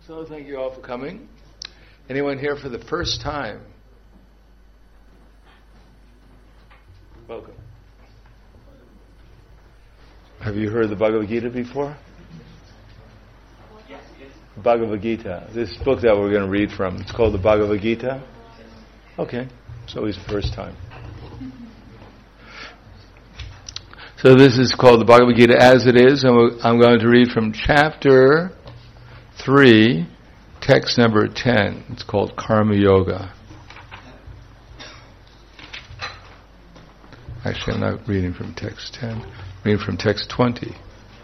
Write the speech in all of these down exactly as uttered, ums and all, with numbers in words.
So thank you all for coming. Anyone here for the first time? Welcome. Have you heard the Bhagavad Gita before? Yes, yes. Bhagavad Gita. This book that we're going to read from, it's called the Bhagavad Gita. Okay, so it's the first time. So this is called the Bhagavad Gita as it is, and I'm going to read from chapter three, text number ten. It's called Karma Yoga. Actually, I'm not reading from text ten. I'm reading from text twenty.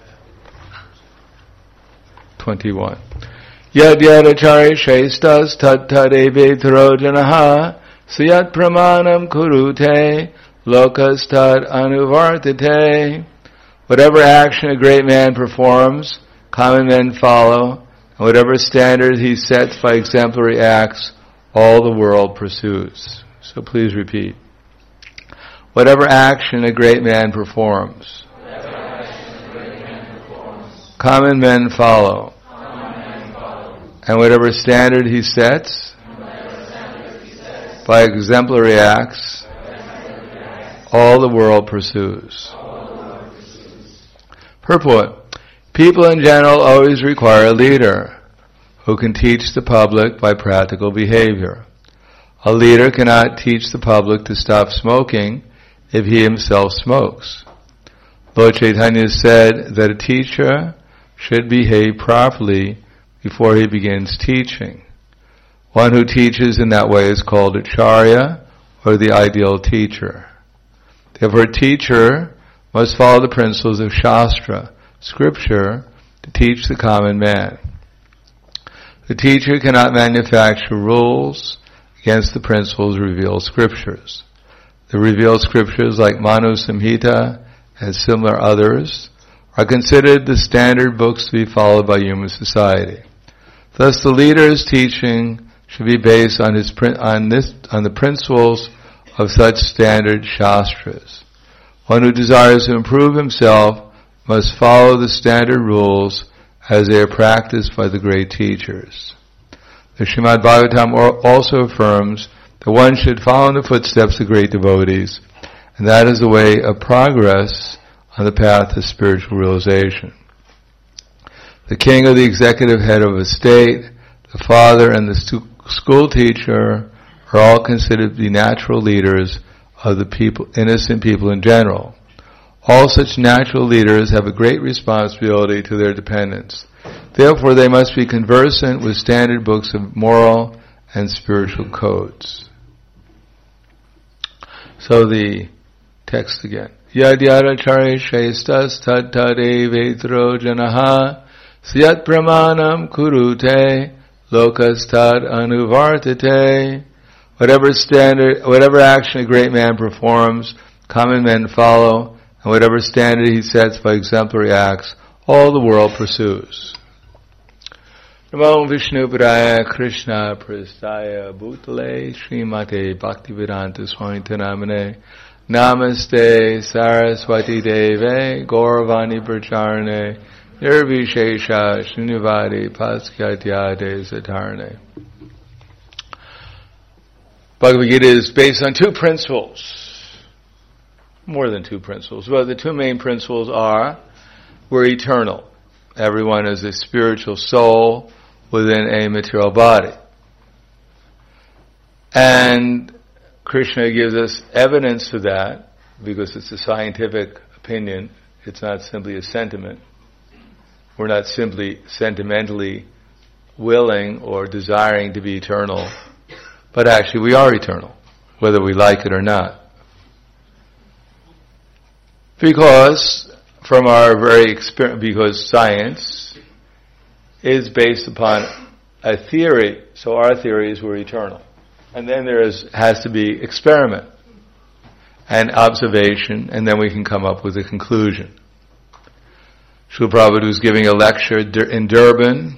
twenty-one. Yad yadachari shestas tat tadeve tarojanaha siyat pramanam kurute lokas tad anuvartate. Whatever action a great man performs, common men follow, and whatever standard he sets by exemplary acts, all the world pursues. So please repeat. Whatever action a great man performs, a great man performs common men follow, common men follow. And whatever standard he sets, standard he sets by exemplary acts, by exemplary acts all the world pursues. all the world pursues. Purport. People in general always require a leader who can teach the public by practical behavior. A leader cannot teach the public to stop smoking if he himself smokes. Lord Chaitanya said that a teacher should behave properly before he begins teaching. One who teaches in that way is called Acharya, or the ideal teacher. Therefore, a teacher must follow the principles of Shastra, scripture, to teach the common man. The teacher cannot manufacture rules against the principles of revealed scriptures. The revealed scriptures like Manu Samhita and similar others are considered the standard books to be followed by human society. Thus, the leader's teaching should be based on his on this on the principles of such standard shastras. One who desires to improve himself must follow the standard rules as they are practiced by the great teachers. The Srimad Bhagavatam also affirms that one should follow in the footsteps of great devotees, and that is the way of progress on the path to spiritual realization. The king or the executive head of a state, the father and the stu- school teacher are all considered to be natural leaders of the people, innocent people in general. All such natural leaders have a great responsibility to their dependents. Therefore, they must be conversant with standard books of moral and spiritual codes. So the text again. Yad yadachari shestas tad tadeve trojanaha siyat pramanam kurute lokas tad anuvartate. Whatever standard, whatever action a great man performs, common men follow, and whatever standard he sets by exemplary acts, all the world pursues. Namo Vishnu Padaya Krishna Prastaya Bhutale Srimate Bhaktivedanta Swami Namane Namaste Saraswati Deve Gauravani Pracharane Nirvishesha Srinivadi Paskyatyade Satarne. Bhagavad Gita is based on two principles. More than two principles. But the two main principles are, we're eternal. Everyone is a spiritual soul within a material body. And Krishna gives us evidence to that, because it's a scientific opinion. It's not simply a sentiment. We're not simply sentimentally willing or desiring to be eternal, but actually we are eternal, whether we like it or not. Because from our very experience, because science is based upon a theory, so our theory is we're eternal. And then there is, has to be experiment and observation, and then we can come up with a conclusion. Srila Prabhupada was giving a lecture in Durban,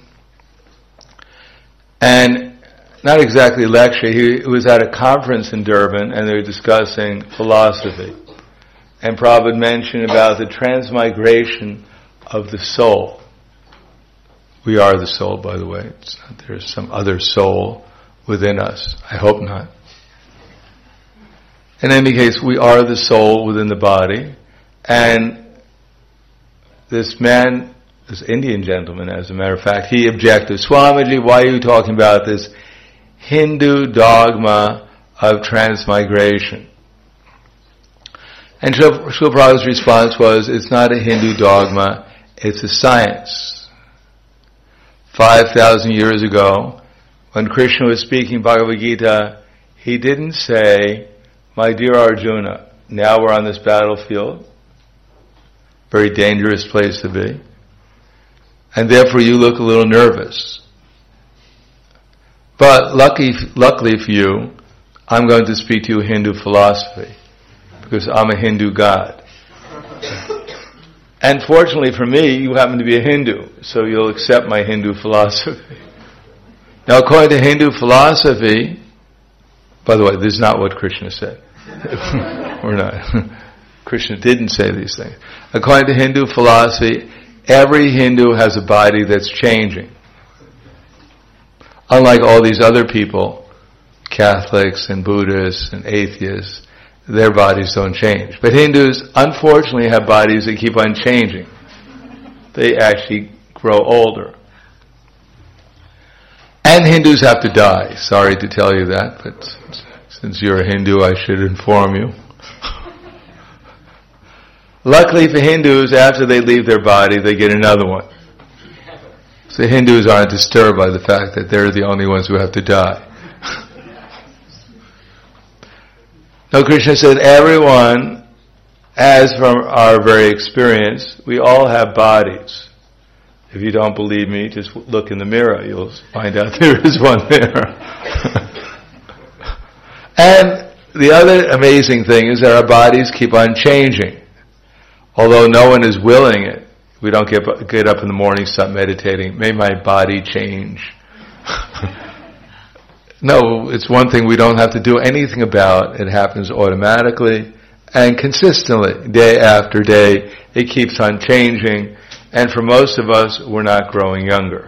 and not exactly a lecture, he was at a conference in Durban, and they were discussing philosophy. And Prabhupada mentioned about the transmigration of the soul. We are the soul, by the way. It's not there's some other soul within us. I hope not. In any case, we are the soul within the body. And this man, this Indian gentleman, as a matter of fact, he objected, Swamiji, why are you talking about this Hindu dogma of transmigration? And Srila Prabhupada's response was, it's not a Hindu dogma, it's a science. Five thousand years ago, when Krishna was speaking Bhagavad Gita, he didn't say, my dear Arjuna, now we're on this battlefield, very dangerous place to be, and therefore you look a little nervous. But lucky, luckily for you, I'm going to speak to you Hindu philosophy, because I'm a Hindu god. And fortunately for me, you happen to be a Hindu, so you'll accept my Hindu philosophy. Now, according to Hindu philosophy, by the way, this is not what Krishna said. We're not. Krishna didn't say these things. According to Hindu philosophy, every Hindu has a body that's changing. Unlike all these other people, Catholics and Buddhists and atheists, their bodies don't change. But Hindus, unfortunately, have bodies that keep on changing. They actually grow older. And Hindus have to die. Sorry to tell you that, but since you're a Hindu, I should inform you. Luckily for Hindus, after they leave their body, they get another one. So Hindus aren't disturbed by the fact that they're the only ones who have to die. No, Krishna said, everyone, as from our very experience, we all have bodies. If you don't believe me, just look in the mirror. You'll find out there is one there. And the other amazing thing is that our bodies keep on changing. Although no one is willing it. We don't get, get up in the morning, start meditating. May my body change. No, it's one thing we don't have to do anything about. It happens automatically and consistently, day after day. It keeps on changing. And for most of us, we're not growing younger.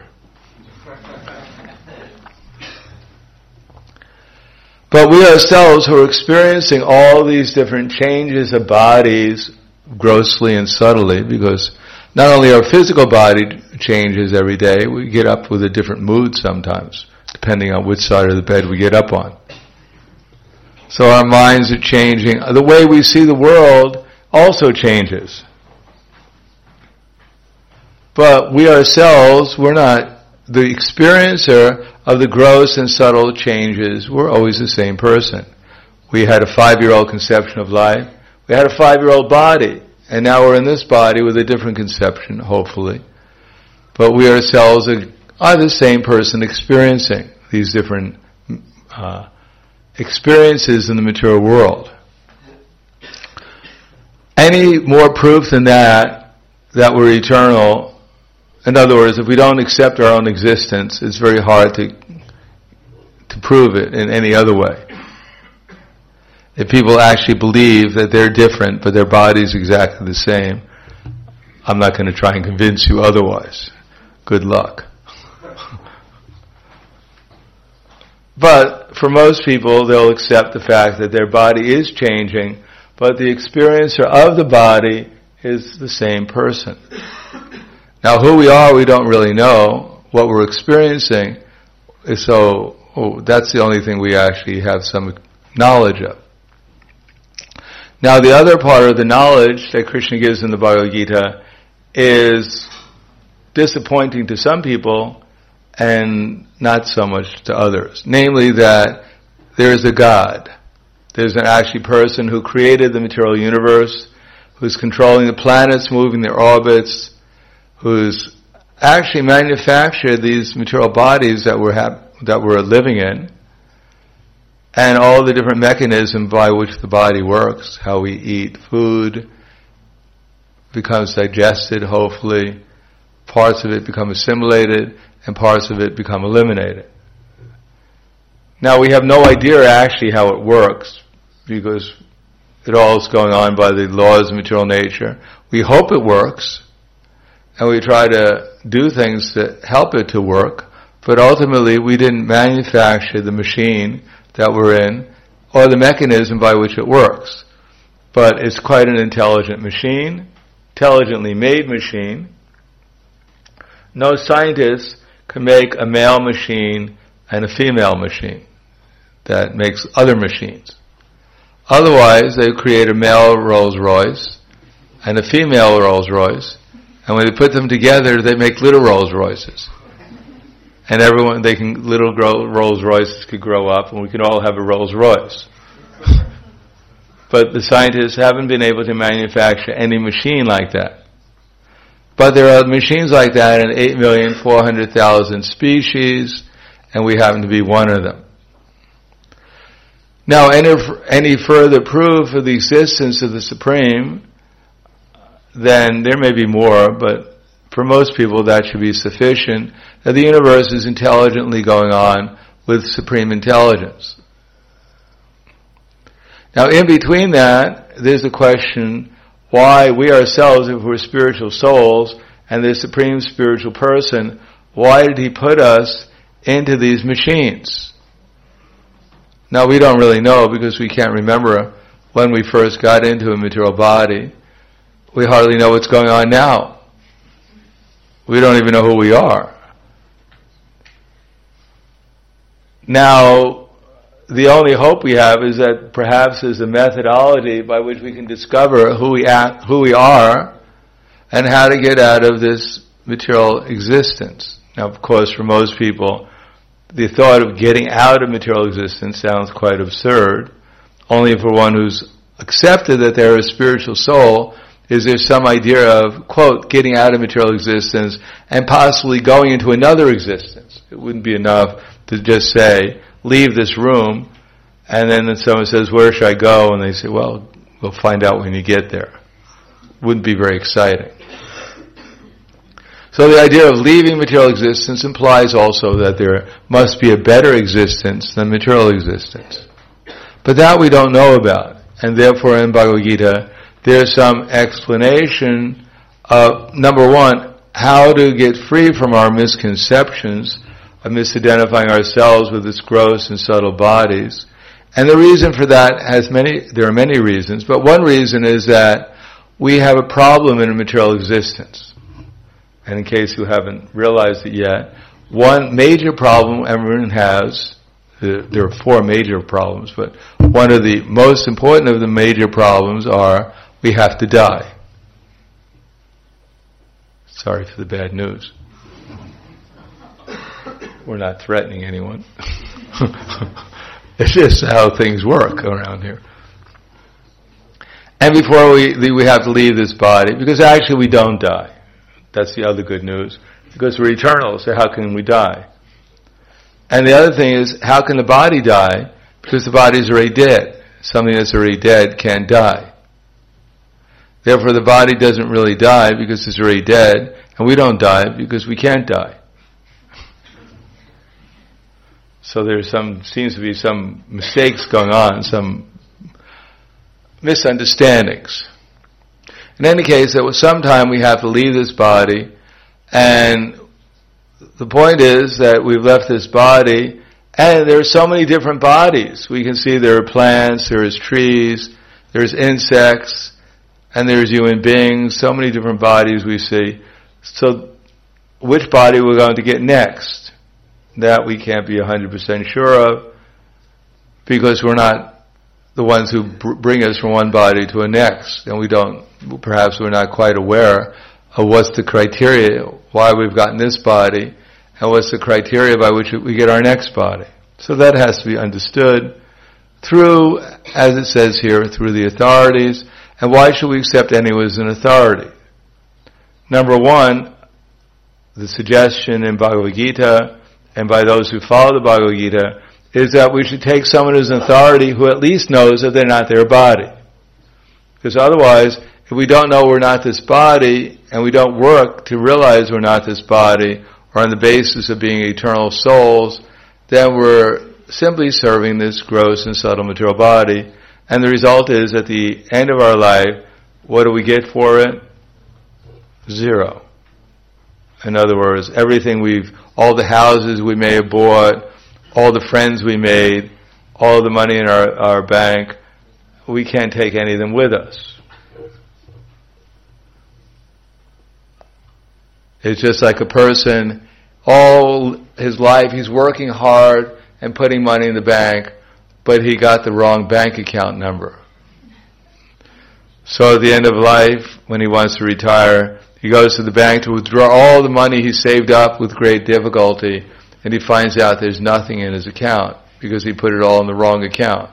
But we ourselves who are experiencing all these different changes of bodies grossly and subtly, because not only our physical body changes every day, we get up with a different mood sometimes, depending on which side of the bed we get up on. So our minds are changing. The way we see the world also changes. But we ourselves, we're not the experiencer of the gross and subtle changes. We're always the same person. We had a five-year-old conception of life. We had a five-year-old body. And now we're in this body with a different conception, hopefully. But we ourselves are, are the same person experiencing these different uh, experiences in the material world. Any more proof than that, that we're eternal. In other words, if we don't accept our own existence, it's very hard to to prove it in any other way. If people actually believe that they're different, but their body's exactly the same, I'm not going to try and convince you otherwise. Good luck. But for most people, they'll accept the fact that their body is changing, but the experiencer of the body is the same person. Now, who we are, we don't really know. What we're experiencing is so, oh, that's the only thing we actually have some knowledge of. Now, the other part of the knowledge that Krishna gives in the Bhagavad Gita is disappointing to some people and not so much to others. Namely that there is a God. There's an actually person who created the material universe, who's controlling the planets, moving their orbits, who's actually manufactured these material bodies that we're hap- that we're living in, and all the different mechanisms by which the body works, how we eat food, becomes digested, hopefully, parts of it become assimilated, and parts of it become eliminated. Now, we have no idea actually how it works, because it all is going on by the laws of material nature. We hope it works. and we try to do things to help it to work, but ultimately we didn't manufacture the machine that we're in or the mechanism by which it works. But it's quite an intelligent machine, intelligently made machine. No scientist can make a male machine and a female machine that makes other machines. Otherwise, they create a male Rolls-Royce and a female Rolls-Royce, and when they put them together, they make little Rolls-Royces. And everyone, they can, little Rolls-Royces could grow up, and we can all have a Rolls-Royce. But the scientists haven't been able to manufacture any machine like that. But there are machines like that in eight million four hundred thousand species, and we happen to be one of them. Now, any, any further proof of the existence of the Supreme, then there may be more, but for most people that should be sufficient, that the universe is intelligently going on with supreme intelligence. Now, in between that, there's a question why we ourselves, if we're spiritual souls, and the supreme spiritual person, why did he put us into these machines? Now, we don't really know because we can't remember when we first got into a material body. We hardly know what's going on now. We don't even know who we are. Now, the only hope we have is that perhaps there's a methodology by which we can discover who we act, who we are, and how to get out of this material existence. Now, of course, for most people, the thought of getting out of material existence sounds quite absurd. Only for one who's accepted that they're a spiritual soul is there some idea of, quote, getting out of material existence and possibly going into another existence. It wouldn't be enough to just say, leave this room, and then someone says, where should I go? And they say, well, we'll find out when you get there. Wouldn't be very exciting. So the idea of leaving material existence implies also that there must be a better existence than material existence. But that we don't know about, and therefore in Bhagavad Gita, there's some explanation of, number one, how to get free from our misconceptions of misidentifying ourselves with its gross and subtle bodies. And the reason for that has many, there are many reasons, but one reason is that we have a problem in a material existence. And in case you haven't realized it yet, one major problem everyone has, there are four major problems, but one of the most important of the major problems are we have to die. Sorry for the bad news. We're not threatening anyone. It's just how things work around here. And before we we have to leave this body, because actually we don't die. That's the other good news. Because we're eternal, so how can we die? And the other thing is, how can the body die? Because the body is already dead. Something that's already dead can't die. Therefore the body doesn't really die because it's already dead, and we don't die because we can't die. So there's some, seems to be some mistakes going on, some misunderstandings. In any case, at some time we have to leave this body, and the point is that we've left this body, and there are so many different bodies. We can see there are plants, there is trees, there's insects, and there's human beings, so many different bodies we see. So which body we're going to get next? That we can't be one hundred percent sure of, because we're not the ones who br- bring us from one body to a next, and we don't, perhaps we're not quite aware of what's the criteria, why we've gotten this body, and what's the criteria by which we get our next body. So that has to be understood through, as it says here, through the authorities. And why should we accept anyone as an authority? Number one, the suggestion in Bhagavad Gita, and by those who follow the Bhagavad Gita, is that we should take someone as an authority who at least knows that they're not their body. Because otherwise, if we don't know we're not this body, and we don't work to realize we're not this body, or on the basis of being eternal souls, then we're simply serving this gross and subtle material body. And the result is, at the end of our life, what do we get for it? Zero. In other words, everything we've, all the houses we may have bought, all the friends we made, all the money in our, our bank, we can't take any of them with us. It's just like a person, all his life he's working hard and putting money in the bank, but he got the wrong bank account number. So at the end of life, when he wants to retire, he goes to the bank to withdraw all the money he saved up with great difficulty, and he finds out there's nothing in his account because he put it all in the wrong account.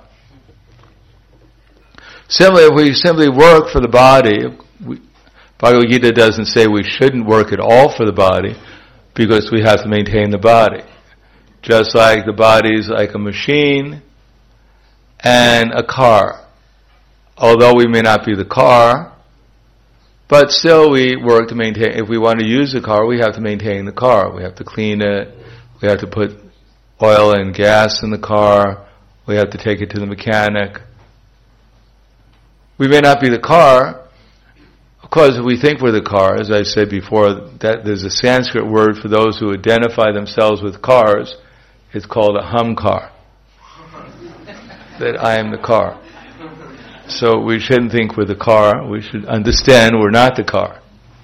Similarly, if we simply work for the body, we, Bhagavad Gita doesn't say we shouldn't work at all for the body because we have to maintain the body. Just like the body is like a machine and a car. Although we may not be the car, but still we work to maintain. If we want to use the car, we have to maintain the car. We have to clean it. We have to put oil and gas in the car. We have to take it to the mechanic. We may not be the car. Of course, if we think we're the car, as I said before, that there's a Sanskrit word for those who identify themselves with cars. It's called a humkar. That I am the car. So we shouldn't think we're the car. We should understand we're not the car.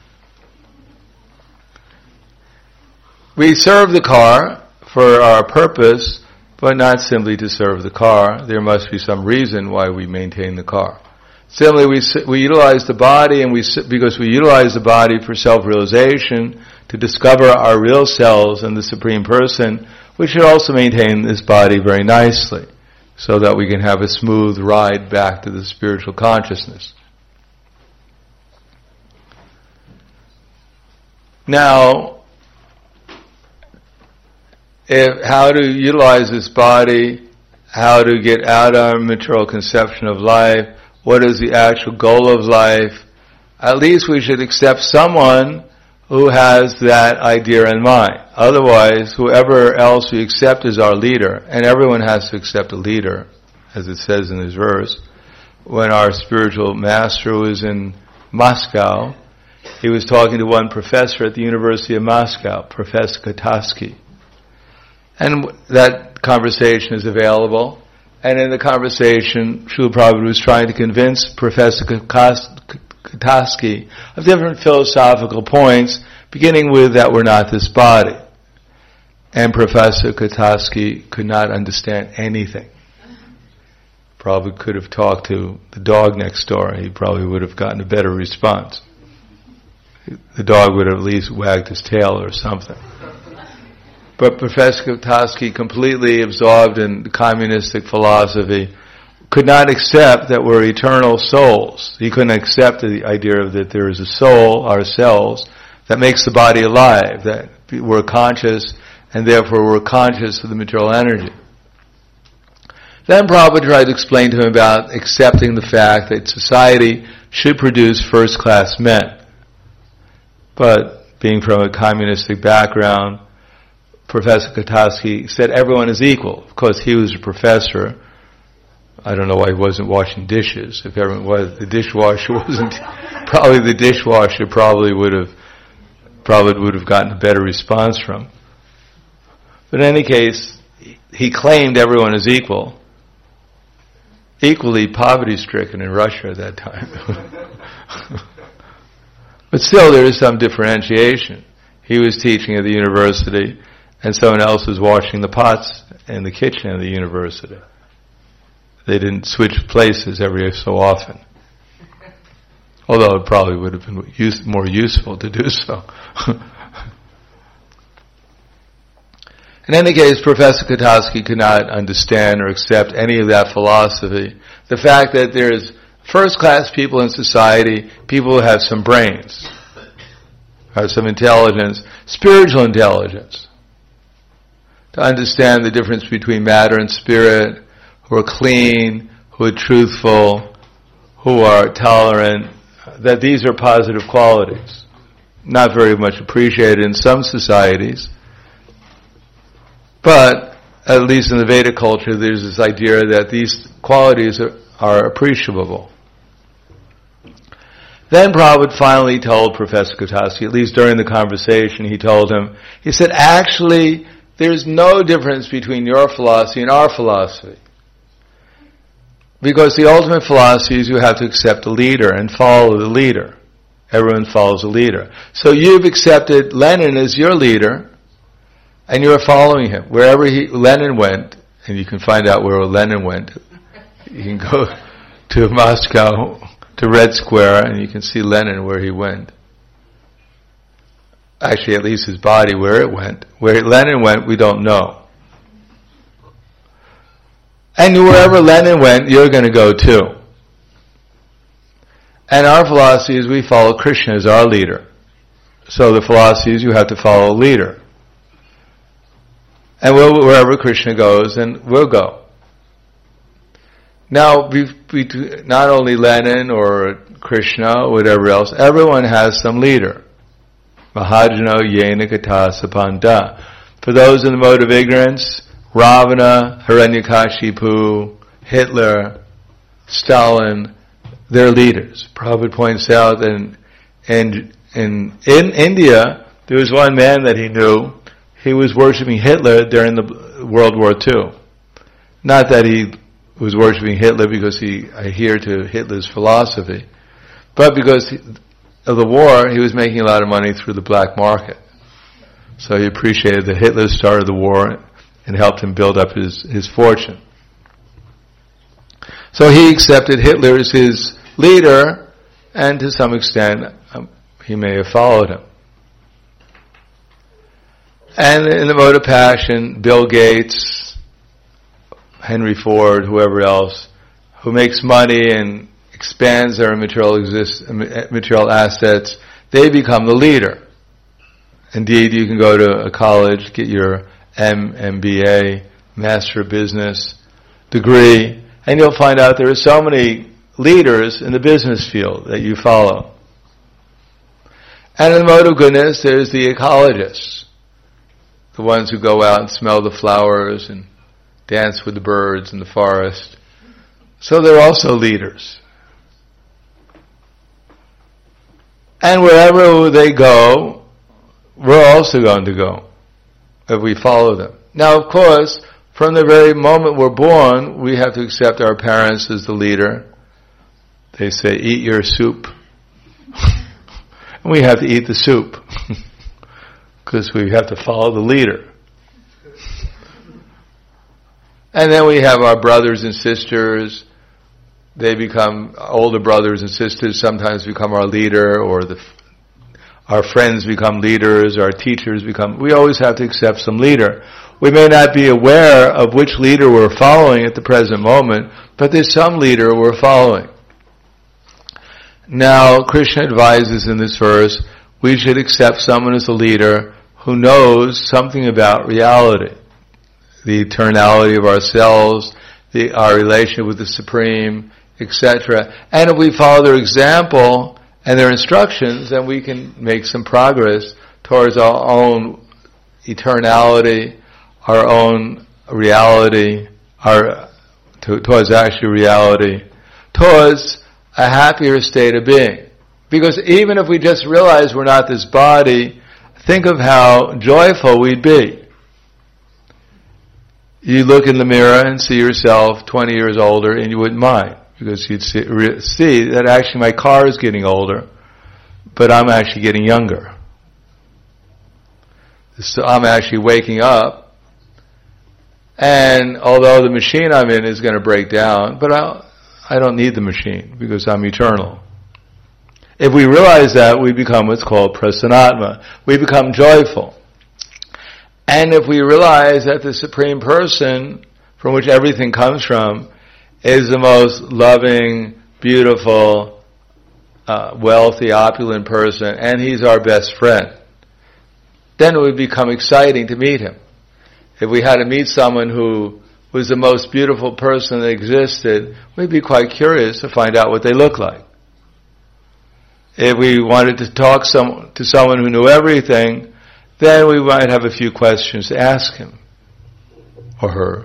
We serve the car for our purpose, but not simply to serve the car. There must be some reason why we maintain the car. Similarly, we we utilize the body, and we because we utilize the body for self-realization, to discover our real selves and the Supreme Person, we should also maintain this body very nicely, so that we can have a smooth ride back to the spiritual consciousness. Now, if, how to utilize this body, how to get out of our material conception of life, what is the actual goal of life, at least we should accept someone who has that idea in mind. Otherwise, whoever else we accept as our leader, and everyone has to accept a leader, as it says in this verse. When our spiritual master was in Moscow, he was talking to one professor at the University of Moscow, Professor Katarsky. And that conversation is available. And in the conversation, Srila Prabhupada was trying to convince Professor Katarsky of different philosophical points, beginning with that we're not this body. And Professor Katarsky could not understand anything. Probably could have talked to the dog next door. He probably would have gotten a better response. The dog would have at least wagged his tail or something. But Professor Katarsky, completely absorbed in communistic philosophy, could not accept that we're eternal souls. He couldn't accept the idea of that there is a soul, ourselves, that makes the body alive, that we're conscious, and therefore we're conscious of the material energy. Then Prabhupada tried to explain to him about accepting the fact that society should produce first-class men. But being from a communistic background, Professor Katarsky said everyone is equal. Of course, he was a professor. I don't know why he wasn't washing dishes. If everyone was, the dishwasher wasn't, probably the dishwasher probably would have, probably would have gotten a better response from. But in any case, he claimed everyone is equal. Equally poverty-stricken in Russia at that time. But still, there is some differentiation. He was teaching at the university, and someone else was washing the pots in the kitchen of the university. They didn't switch places every so often. Although it probably would have been use, more useful to do so. In any case, Professor Katarsky could not understand or accept any of that philosophy. The fact that there's first-class people in society, people who have some brains, have some intelligence, spiritual intelligence, to understand the difference between matter and spirit, who are clean, who are truthful, who are tolerant, that these are positive qualities. Not very much appreciated in some societies, but at least in the Vedic culture, there's this idea that these qualities are, are appreciable. Then Prabhupada finally told Professor Kutaski, at least during the conversation, he told him, he said, actually, there's no difference between your philosophy and our philosophy. Because the ultimate philosophy is you have to accept the leader and follow the leader. Everyone follows a leader. So you've accepted Lenin as your leader, and you're following him. Wherever he, Lenin went, and you can find out where Lenin went, you can go to Moscow, to Red Square, and you can see Lenin where he went. Actually, at least his body, where it went. Where Lenin went, we don't know. And wherever Lenin went, you're going to go too. And our philosophy is we follow Krishna as our leader. So the philosophy is you have to follow a leader. And we'll, wherever Krishna goes, then we'll go. Now, we, we, not only Lenin or Krishna or whatever else, everyone has some leader. Mahajano yena kata sapanta. For those in the mode of ignorance, Ravana, Hiranyakashipu, Hitler, Stalin, they're leaders. Prabhupada points out that in, in, in, in India, there was one man that he knew, he was worshipping Hitler during the World War Two. Not that he was worshipping Hitler because he adhered to Hitler's philosophy, but because of the war, he was making a lot of money through the black market. So he appreciated that Hitler started the war and helped him build up his, his fortune. So he accepted Hitler as his leader, and to some extent, um, he may have followed him. And in the mode of passion, Bill Gates, Henry Ford, whoever else, who makes money and expands their material exist, material assets, they become the leader. Indeed, you can go to a college, get your M M B A, Master of Business degree, and you'll find out there are so many leaders in the business field that you follow. And in the mode of goodness, there's the ecologists, the ones who go out and smell the flowers and dance with the birds in the forest. So they're also leaders. And wherever they go, we're also going to go if we follow them. Now, of course, from the very moment we're born, we have to accept our parents as the leader. They say, eat your soup. And we have to eat the soup. Because we have to follow the leader. And then we have our brothers and sisters. They become older brothers and sisters, sometimes become our leader, or the our friends become leaders, our teachers become, we always have to accept some leader. We may not be aware of which leader we're following at the present moment, but there's some leader we're following. Now, Krishna advises in this verse, we should accept someone as a leader who knows something about reality, the eternality of ourselves, the, our relationship with the Supreme, et cetera. And if we follow their example and their instructions, then we can make some progress towards our own eternality, our own reality, our to, towards actual reality, towards a happier state of being. Because even if we just realize we're not this body, think of how joyful we'd be. You look in the mirror and see yourself twenty years older and you wouldn't mind. Because you'd see, re- see that actually my car is getting older, but I'm actually getting younger. So I'm actually waking up, and although the machine I'm in is going to break down, but I'll, I don't need the machine because I'm eternal. If we realize that, we become what's called prasanatma. We become joyful. And if we realize that the Supreme Person, from which everything comes from, is the most loving, beautiful, uh, wealthy, opulent person, and he's our best friend, then it would become exciting to meet him. If we had to meet someone who was the most beautiful person that existed, we'd be quite curious to find out what they look like. If we wanted to talk some, to someone who knew everything, then we might have a few questions to ask him or her.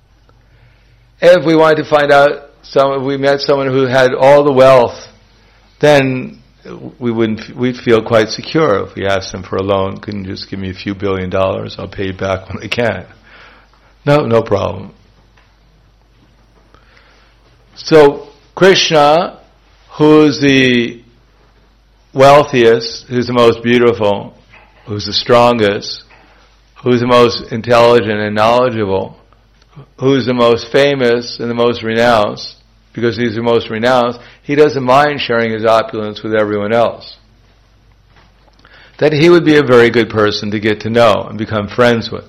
If we wanted to find out, some, if we met someone who had all the wealth then we wouldn't, we'd feel quite secure if we asked them for a loan. Couldn't just give me a few billion dollars, I'll pay you back when I can. No, no problem. So Krishna, who's the wealthiest, who's the most beautiful, who's the strongest, who's the most intelligent and knowledgeable, who's the most famous and the most renounced, because he's the most renounced, he doesn't mind sharing his opulence with everyone else. That he would be a very good person to get to know and become friends with.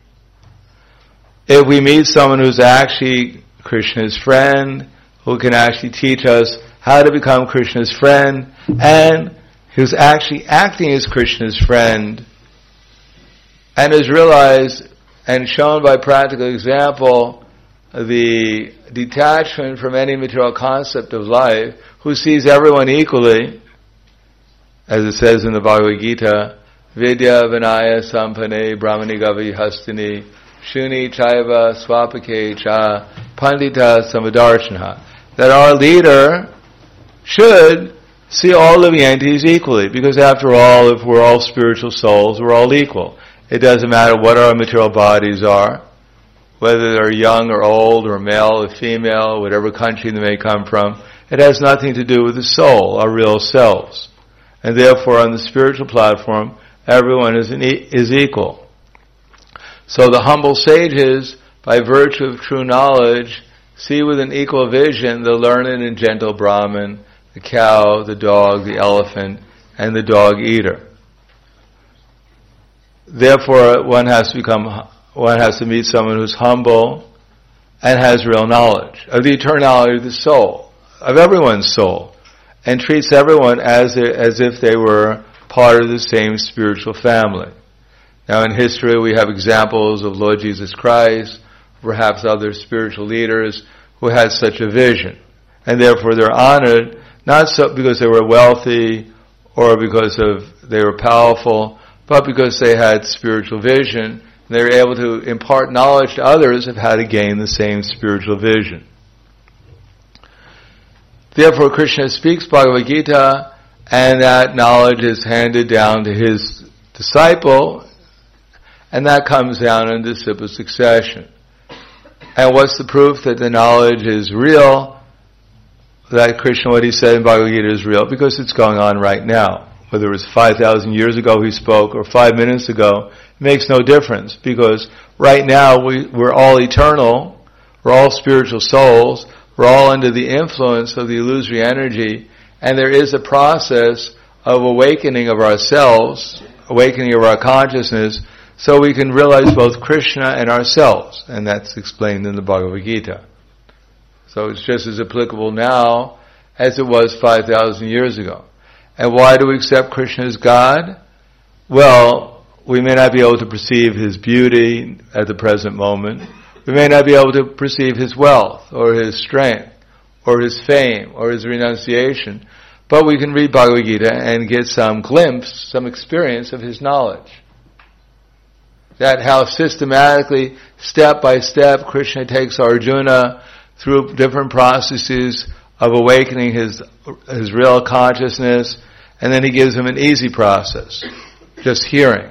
If we meet someone who's actually Krishna's friend, who can actually teach us how to become Krishna's friend, and who's actually acting as Krishna's friend, and has realized and shown by practical example the detachment from any material concept of life, who sees everyone equally, as it says in the Bhagavad Gita, Vidya Vinaya Sampane Brahmani Gavi Hastini Shuni Chaiva Swapake Cha Pandita Samadarshana, that our leader should see all living entities equally, because after all, if we're all spiritual souls, we're all equal. It doesn't matter what our material bodies are, whether they're young or old or male or female, whatever country they may come from. It has nothing to do with the soul, our real selves. And therefore, on the spiritual platform, everyone is, an e- is equal. So the humble sages, by virtue of true knowledge, see with an equal vision the learned and gentle Brahmin, the cow, the dog, the elephant, and the dog eater. Therefore, one has to become, one has to meet someone who's humble and has real knowledge of the eternality of the soul, of everyone's soul, and treats everyone as as if they were part of the same spiritual family. Now, in history, we have examples of Lord Jesus Christ, perhaps other spiritual leaders who had such a vision, and therefore they're honored not so because they were wealthy or because of they were powerful, but because they had spiritual vision. They were able to impart knowledge to others of how to gain the same spiritual vision. Therefore, Krishna speaks Bhagavad Gita, and that knowledge is handed down to his disciple, and that comes down in disciple succession. And what's the proof that the knowledge is real, that Krishna, what he said in Bhagavad Gita is real? Because it's going on right now. Whether it was five thousand years ago he spoke or five minutes ago, it makes no difference, because right now we, we're all eternal, we're all spiritual souls, we're all under the influence of the illusory energy, and there is a process of awakening of ourselves, awakening of our consciousness, so we can realize both Krishna and ourselves, and that's explained in the Bhagavad Gita. So it's just as applicable now as it was five thousand years ago. And why do we accept Krishna as God? Well, we may not be able to perceive his beauty at the present moment. We may not be able to perceive his wealth, or his strength, or his fame, or his renunciation. But we can read Bhagavad Gita and get some glimpse, some experience of his knowledge. That how systematically, step by step, Krishna takes Arjuna through different processes of awakening his his real consciousness, and then he gives him an easy process, just hearing.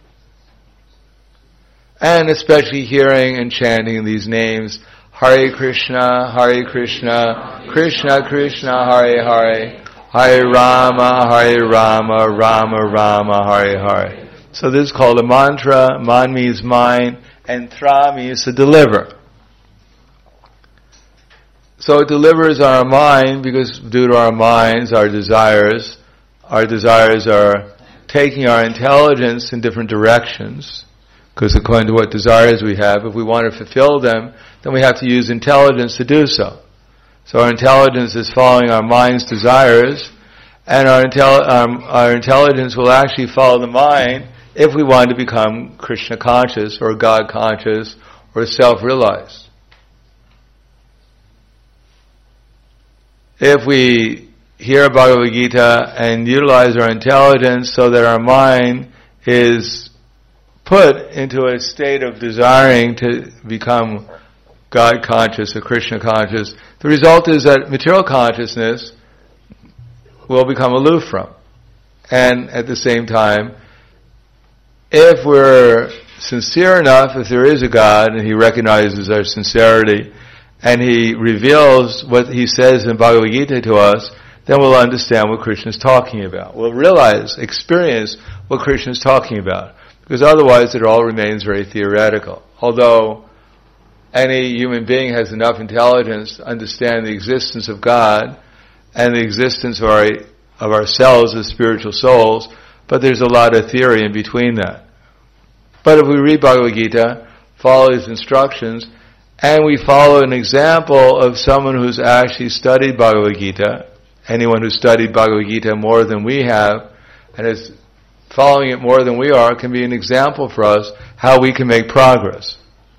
And especially hearing and chanting these names, Hare Krishna, Hare Krishna, Krishna Krishna, Hare Hare, Hare Rama, Hare Rama, Rama Rama, Hare Hare. So this is called a mantra. Man means mind, and Tra means to deliver. So it delivers our mind, because due to our minds, our desires, our desires are taking our intelligence in different directions. Because according to what desires we have, if we want to fulfill them, then we have to use intelligence to do so. So our intelligence is following our mind's desires, and our, intel- um, our intelligence will actually follow the mind if we want to become Krishna conscious, or God conscious, or self-realized. If we hear Bhagavad Gita and utilize our intelligence so that our mind is put into a state of desiring to become God conscious or Krishna conscious, the result is that material consciousness we'll become aloof from. And at the same time, if we're sincere enough, if there is a God and He recognizes our sincerity and He reveals what He says in Bhagavad Gita to us, then we'll understand what Krishna is talking about. We'll realize, experience what Krishna is talking about. Because otherwise it all remains very theoretical. Although any human being has enough intelligence to understand the existence of God and the existence of our of ourselves as spiritual souls, but there's a lot of theory in between that. But if we read Bhagavad Gita, follow His instructions, and we follow an example of someone who's actually studied Bhagavad Gita, anyone who's studied Bhagavad Gita more than we have, and is following it more than we are, can be an example for us how we can make progress.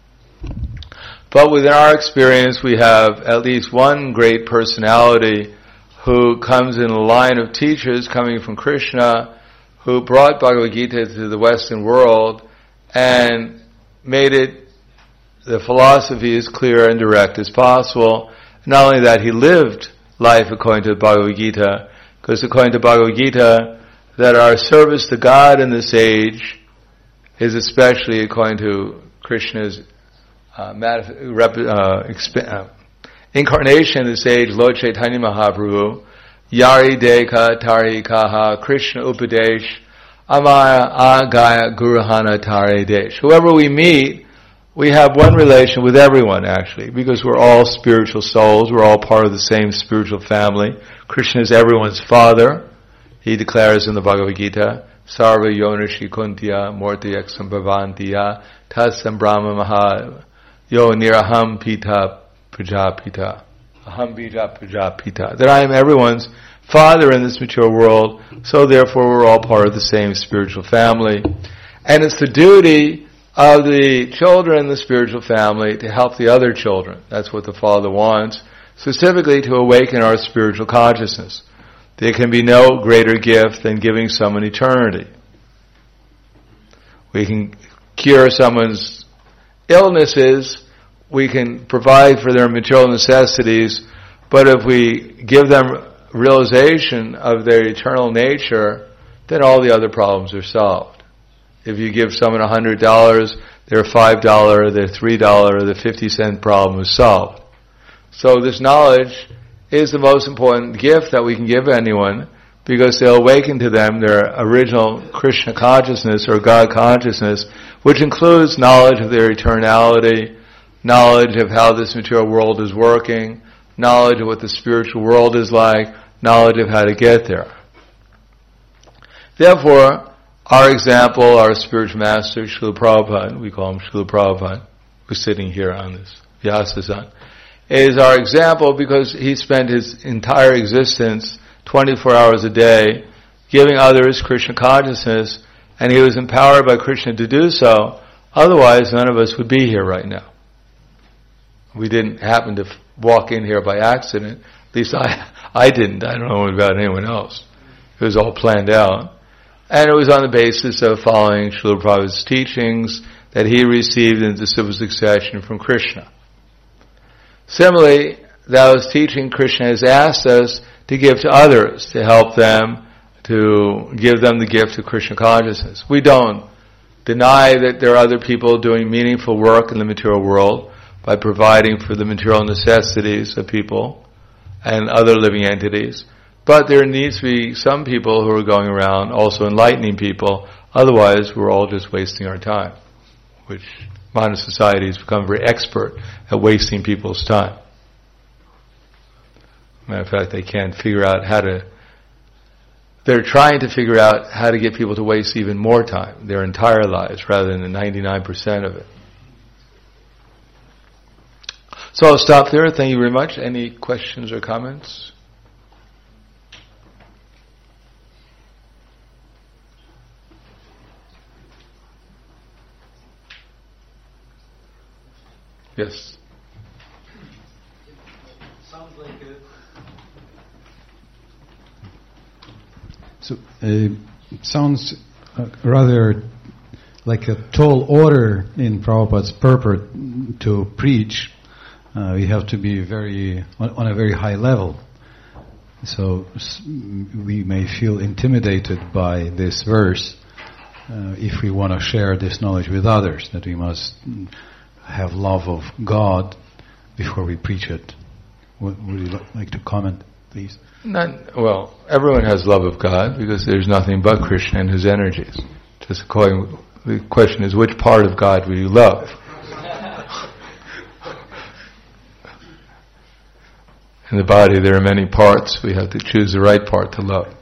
But within our experience, we have at least one great personality who comes in a line of teachers coming from Krishna, who brought Bhagavad Gita to the Western world and made it, the philosophy as clear and direct as possible. Not only that, he lived life according to the Bhagavad Gita, because according to Bhagavad Gita, that our service to God in this age is especially according to Krishna's uh, manif- rep- uh, exp- uh, incarnation in this age, Lord Chaitanya Mahaprabhu, Yari Deka Tari Kaha Krishna Upadesh Amaya Agaya Guruhana Tare Desh. Whoever we meet, we have one relation with everyone actually, because we're all spiritual souls, we're all part of the same spiritual family. Krishna is everyone's father. He declares in the Bhagavad Gita, Sarva Yonashi Kuntya Morti Eksam Bhavantiya Tasam Brahma Maha Yo Niraham Pita Prajapita, Aham Bija Prajapita, that I am everyone's father in this material world, so therefore we're all part of the same spiritual family. And it's the duty of the children in the spiritual family to help the other children. That's what the Father wants, specifically to awaken our spiritual consciousness. There can be no greater gift than giving someone eternity. We can cure someone's illnesses, we can provide for their material necessities, but if we give them realization of their eternal nature, then all the other problems are solved. If you give someone a hundred dollars, their five dollar, their three dollar, their fifty cent problem is solved. So this knowledge is the most important gift that we can give anyone, because they'll awaken to them their original Krishna consciousness or God consciousness, which includes knowledge of their eternality, knowledge of how this material world is working, knowledge of what the spiritual world is like, knowledge of how to get there. Therefore, our example, our spiritual master, Srila Prabhupada, we call him Srila Prabhupada, who's sitting here on this Vyasa-san, is our example because he spent his entire existence, twenty-four hours a day, giving others Krishna consciousness, and he was empowered by Krishna to do so. Otherwise, none of us would be here right now. We didn't happen to f- walk in here by accident. At least I, I didn't. I don't know about anyone else. It was all planned out. And it was on the basis of following Srila Prabhupada's teachings that he received in disciple succession from Krishna. Similarly, those teaching Krishna has asked us to give to others, to help them, to give them the gift of Krishna consciousness. We don't deny that there are other people doing meaningful work in the material world by providing for the material necessities of people and other living entities. But there needs to be some people who are going around also enlightening people. Otherwise, we're all just wasting our time, which modern society has become very expert at wasting people's time. Matter of fact, they can't figure out how to, they're trying to figure out how to get people to waste even more time, their entire lives, rather than the ninety-nine percent of it. So I'll stop there. Thank you very much. Any questions or comments? Yes. Sounds like a so uh, it sounds uh, rather like a tall order in Prabhupada's purport to preach. Uh, we have to be very on, on a very high level. So s- we may feel intimidated by this verse uh, if we want to share this knowledge with others, that we must have love of God before we preach it. Would, would you li- like to comment, please? Not, well, everyone has love of God because there's nothing but Krishna and His energies. Just according, the question is, which part of God will you love? In the body there are many parts. We have to choose the right part to love.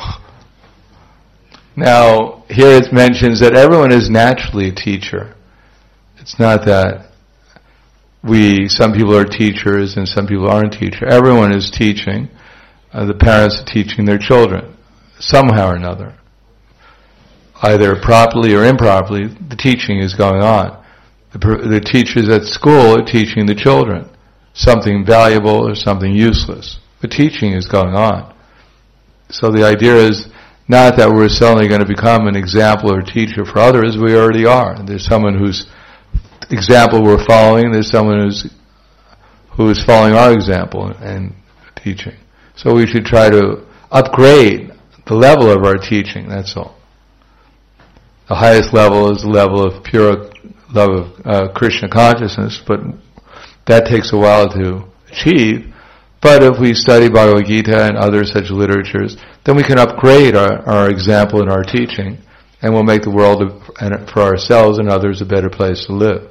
Now, here it mentions that everyone is naturally a teacher. It's not that we, some people are teachers and some people aren't teachers. Everyone is teaching. Uh, the parents are teaching their children, somehow or another. Either properly or improperly, the teaching is going on. The, the teachers at school are teaching the children something valuable or something useless. The teaching is going on. So the idea is not that we're suddenly going to become an example or teacher for others. We already are. There's someone whose example we're following. There's someone who's who is following our example and teaching. So we should try to upgrade the level of our teaching. That's all. The highest level is the level of pure love of uh, Krishna consciousness, but that takes a while to achieve. But if we study Bhagavad Gita and other such literatures, then we can upgrade our, our example in our teaching, and we'll make the world a, for ourselves and others a better place to live.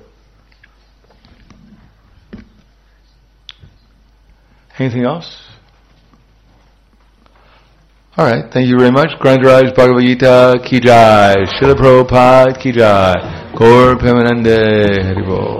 Anything else? Alright, thank you very much. Grandaraj Bhagavad Gita ki jai, Srila Prabhupada ki jai, Gaur Premanande Haribol.